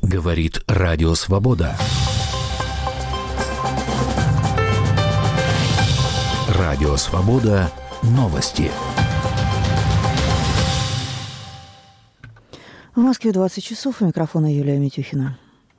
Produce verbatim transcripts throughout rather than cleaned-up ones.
Говорит Радио Свобода. Радио Свобода. Новости. В Москве двадцать часов. У микрофона Юлия Митюхина.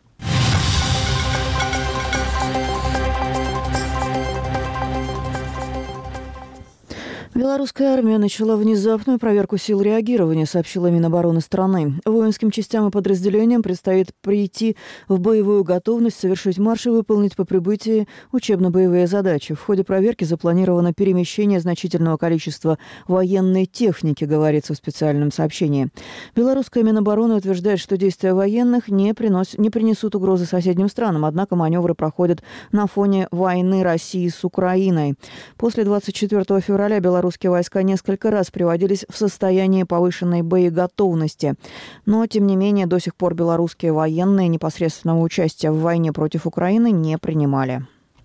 Белорусская армия начала внезапную проверку сил реагирования, сообщила Минобороны страны. Воинским частям и подразделениям предстоит прийти в боевую готовность, совершить марш и выполнить по прибытии учебно-боевые задачи. В ходе проверки запланировано перемещение значительного количества военной техники, говорится в специальном сообщении. Белорусская Минобороны утверждает, что действия военных не, приносят, не принесут угрозы соседним странам, однако маневры проходят на фоне войны России с Украиной. После двадцать четвёртого февраля Беларусь Русские войска несколько раз приводились в состояние повышенной боеготовности. Но, тем не менее, до сих пор белорусские военные непосредственного участия в войне против Украины не принимали.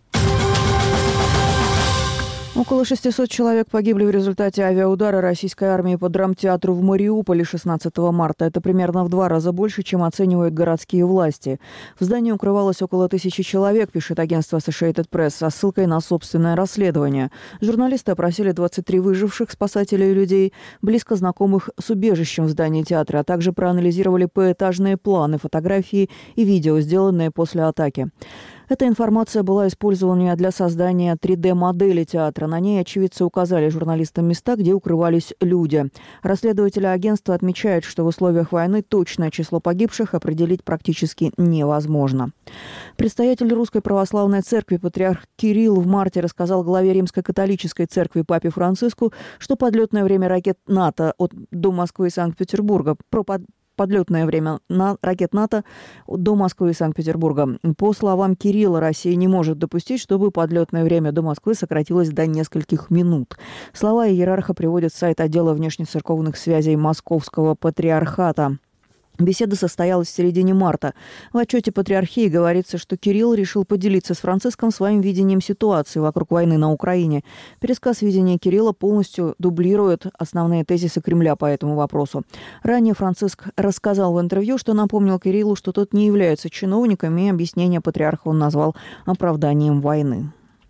Около шестисот человек погибли в результате авиаудара российской армии по драмтеатру в Мариуполе шестнадцатого марта. Это примерно в два раза больше, чем оценивают городские власти. В здании укрывалось около тысячи человек, пишет агентство Associated Press, со ссылкой на собственное расследование. Журналисты опросили двадцать три выживших спасателей и людей, близко знакомых с убежищем в здании театра, а также проанализировали поэтажные планы, фотографии и видео, сделанные после атаки. Эта информация была использована для создания три дэ-модели театра. На ней очевидцы указали журналистам места, где укрывались люди. Расследователи агентства отмечают, что в условиях войны точное число погибших определить практически невозможно. Предстоятель Русской Православной Церкви патриарх Кирилл в марте рассказал главе Римской католической церкви папе Франциску, что подлетное время ракет НАТО от, до Москвы и Санкт-Петербурга про под Подлетное время на ракет НАТО до Москвы и Санкт-Петербурга. По словам Кирилла, Россия не может допустить, чтобы подлетное время до Москвы сократилось до нескольких минут. Слова иерарха приводит сайт отдела внешнецерковных связей Московского патриархата. Беседа состоялась в середине марта. В отчете патриархии говорится, что Кирилл решил поделиться с Франциском своим видением ситуации вокруг войны на Украине. Пересказ видения Кирилла полностью дублирует основные тезисы Кремля по этому вопросу. Ранее Франциск рассказал в интервью, что напомнил Кириллу, что тот не является чиновником, и объяснение патриарха он назвал оправданием войны.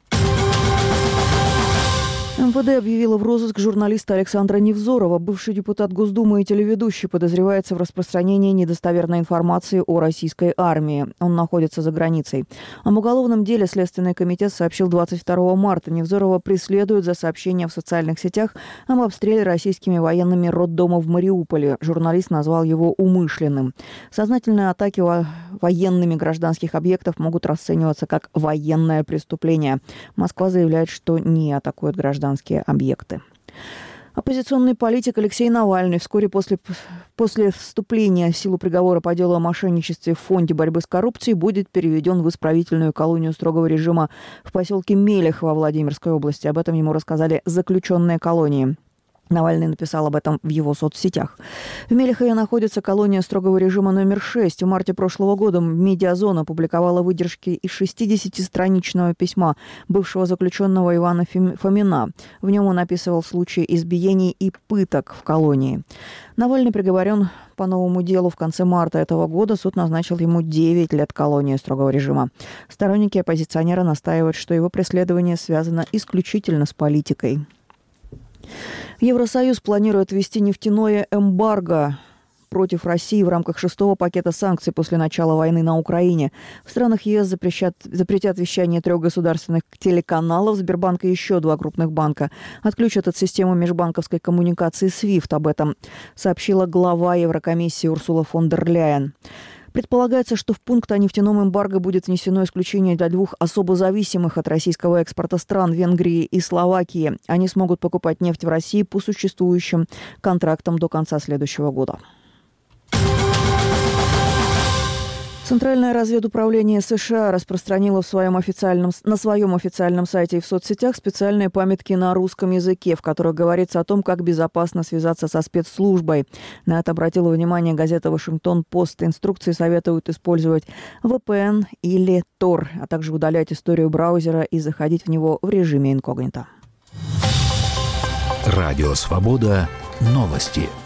эм вэ дэ объявила в розыск журналиста Александра Невзорова. Бывший депутат Госдумы и телеведущий подозревается в распространении недостоверной информации о российской армии. Он находится за границей. Об уголовном деле Следственный комитет сообщил двадцать второго марта. Невзорова преследуют за сообщения в социальных сетях об обстреле российскими военными роддома в Мариуполе. Журналист назвал его умышленным. Сознательные атаки военными гражданских объектов могут расцениваться как военное преступление. Москва заявляет, что не атакует гражданских объекты. Оппозиционный политик Алексей Навальный вскоре после, после вступления в силу приговора по делу о мошенничестве в Фонде борьбы с коррупцией будет переведен в исправительную колонию строгого режима в поселке Мелехово Владимирской области. Об этом ему рассказали заключенные колонии. Навальный написал об этом в его соцсетях. В Мелехове находится колония строгого режима номер шесть. В марте прошлого года «Медиазона» опубликовала выдержки из шестидесятистраничного письма бывшего заключенного Ивана Фомина. В нем он описывал случаи избиений и пыток в колонии. Навальный приговорен по новому делу в конце марта этого года. Суд назначил ему девять лет колонии строгого режима. Сторонники оппозиционера настаивают, что его преследование связано исключительно с политикой. Евросоюз планирует ввести нефтяное эмбарго против России в рамках шестого пакета санкций после начала войны на Украине. В странах ЕС запрещат, запретят вещание трех государственных телеканалов, Сбербанка и еще два крупных банка. Отключат от системы межбанковской коммуникации свифт. Об этом сообщила глава Еврокомиссии Урсула фон дер Ляйен. Предполагается, что в пункт о нефтяном эмбарго будет внесено исключение для двух особо зависимых от российского экспорта стран – Венгрии и Словакии. Они смогут покупать нефть в России по существующим контрактам до конца следующего года. Центральное разведуправление США распространило в своем официальном, на своем официальном сайте и в соцсетях специальные памятки на русском языке, в которых говорится о том, как безопасно связаться со спецслужбой. На это обратила внимание газета «Вашингтон-Пост». Инструкции советуют использовать вэ пэ эн или тор, а также удалять историю браузера и заходить в него в режиме инкогнито. Радио «Свобода». Новости.